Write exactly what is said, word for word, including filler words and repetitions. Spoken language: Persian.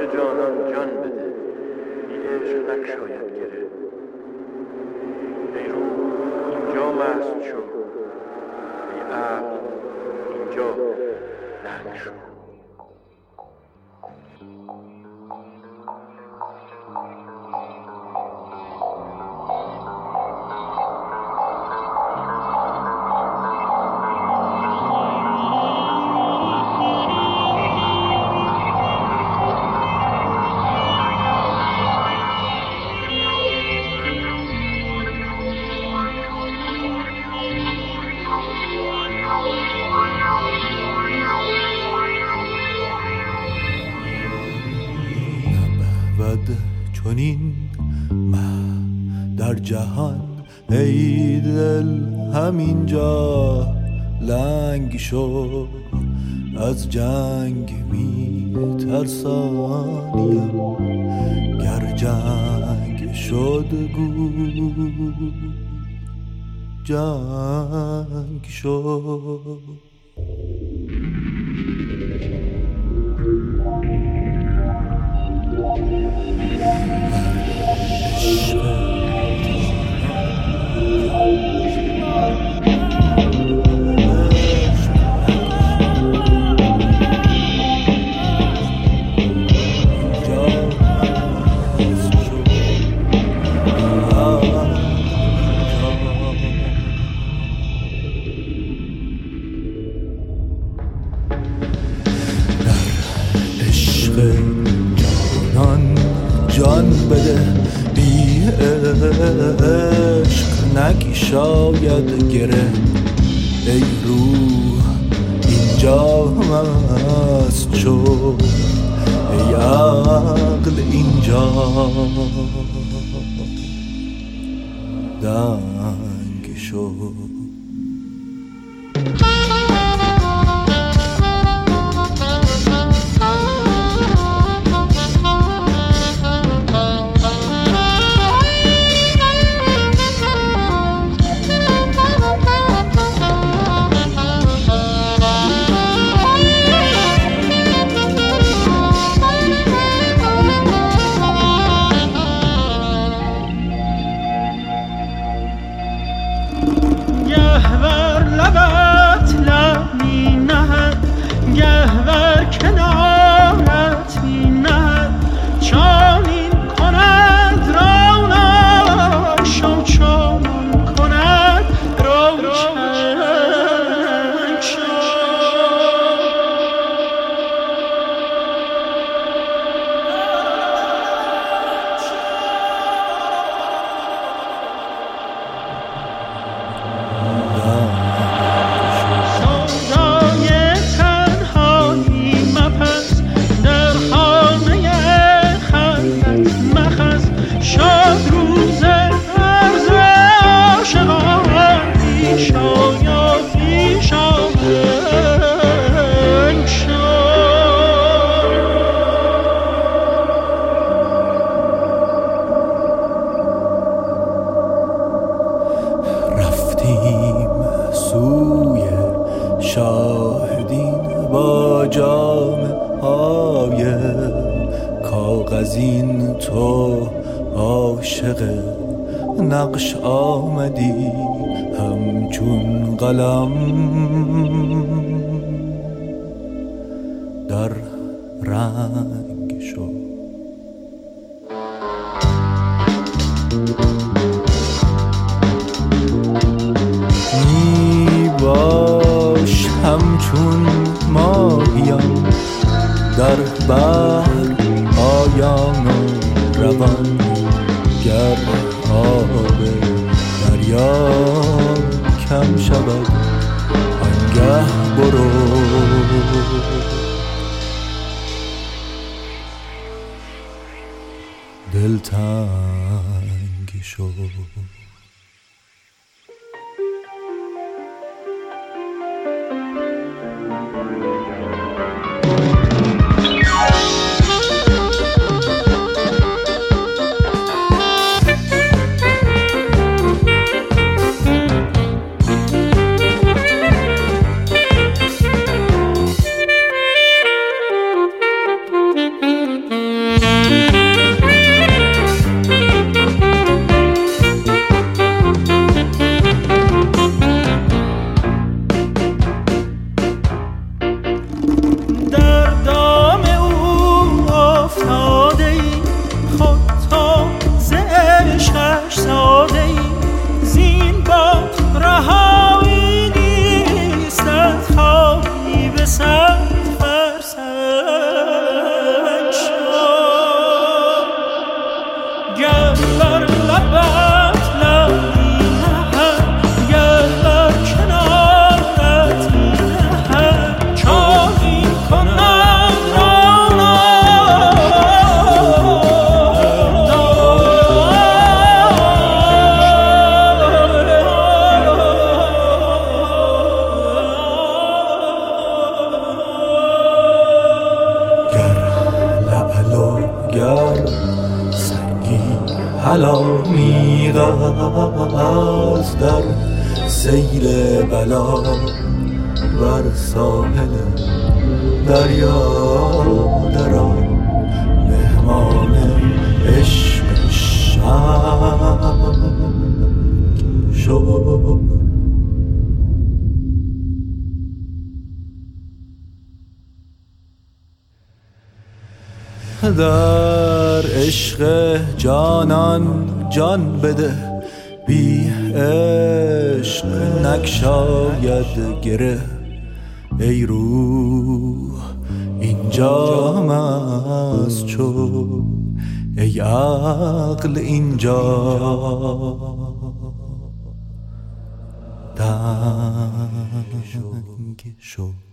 جانان جان بده، بی عشق نگشاید گره. ای روح اینجا مست شو، ای عقل اینجا لنگ شو. چنین من در جهان ای دل همینجا لنگ شو، از جنگ می ترسانیم، گر جنگ شد گو جنگ شد. جان بده، بی عشق نگی شاید گره. ای روح اینجا مست شو، ای عقل اینجا دنگ شو. شاهدین با جام های کاغذین، تو عاشق نقش آمدی همچون قلم در رنگ شو. می باش همچون ماهیان در بحر آیان و روان، گر آب دریا کم شود آنگه برو دلتنگ شو. علامیغز در سیل بلا بر ساحل دریا درآ مهمان عشق شب شو. در عشق جانان جان بده، بی عشق نگشاید گره. ای روح اینجا مست شو، ای عقل اینجا دنگ شو.